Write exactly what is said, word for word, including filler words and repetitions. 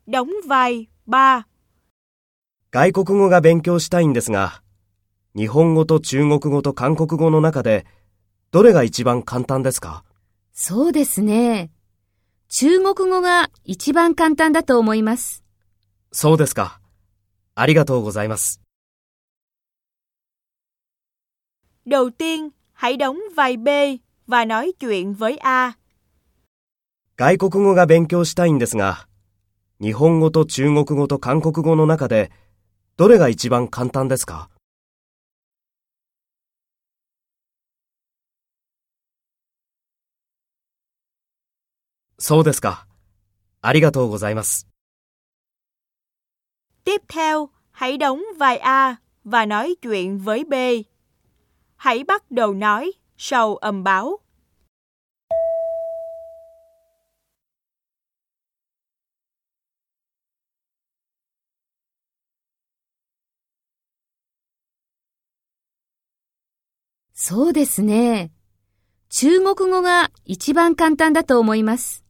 đóng vai ba. 外国語が勉強したいんですが、日本語と中国語と韓国語の中でどれが一番簡単ですか？ そうですね。中国語が一番簡単だと思います。 そうですか。ありがとうございます。 Đầu tiên, hãy đóng vai B và nói chuyện với A. 外国語が勉強したいんですが、日本語と中国語と韓国語の中でどれが一番簡単ですか？そうですか。ありがとうございます。 Tiếp theo, hãy đóng vai A và nói chuyện với B. Hãy bắt đầu nói sau âm báo. そうですね。中国語が一番簡単だと思います。